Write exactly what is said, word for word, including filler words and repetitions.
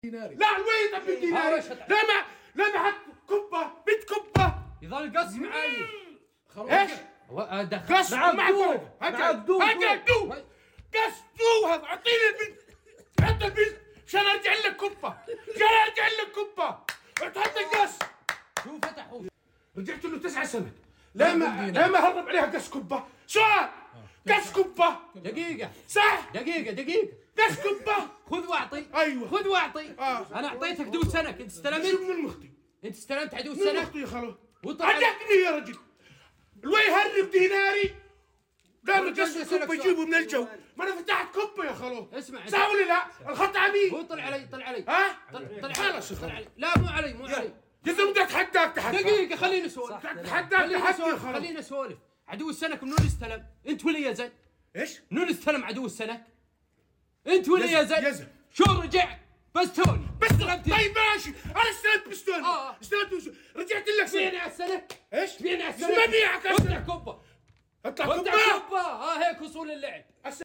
ديناري. لا الوين طب ديناري؟ لا ما لا ما حط كبه بنت كبه يظل قص معي. ايش؟ قص معك معك دوب ورقه معك دوب هات دوب قص دوب اعطيني البنت حط البنت عشان ارجع لك كبه عشان ارجع لك كبه تحط القص. شو فتحوا؟ رجعت له تسعة سنة لا ما لا ما هرب عليها قص كبه. سؤال قص كبه دقيقة صح؟ دقيقة دقيقة قص كبه خذ واعطي. ايوه خذ واعطي. آه. انا اعطيتك عدو سنك، انت شو استلمت؟ من المخطي؟ انت استلمت عدو من سنك؟ المخطي يا خلو؟ وطلع عجبني يا رجل. الوي هرب ديناري دائما قص أسألك كبه سؤال. يجيبه من الجو. ما انا فتحت كبه يا خلو. اسمع صح ولا لا؟ الخط علي. هو طلع علي طلع علي ها؟ طلع طلع خلاص يا طلع خلو. علي. لا مو علي مو علي. يا زلمه بدي اتحداك تحدي. دقيقة خليني اسولف. تحداك خليني تحدي يا اسولف خلو. خليني اسولف. عدو السنك منو اللي استلم؟ انت ولا يزن؟ ايش؟ منو اللي استلم عدو السنك؟ انت ولا يزن. يزن؟ يزن. شو رجعت؟ بس توني بس استلمت. طيب ماشي انا استلمت بستون. آه. استلمت بستون. رجعت لك تبيعني على السنك؟ ايش؟ تبيعني على ما السنك؟ بيعك اطلع كبة اطلع اطلع كبه. كبة. ها هيك وصول اللعب.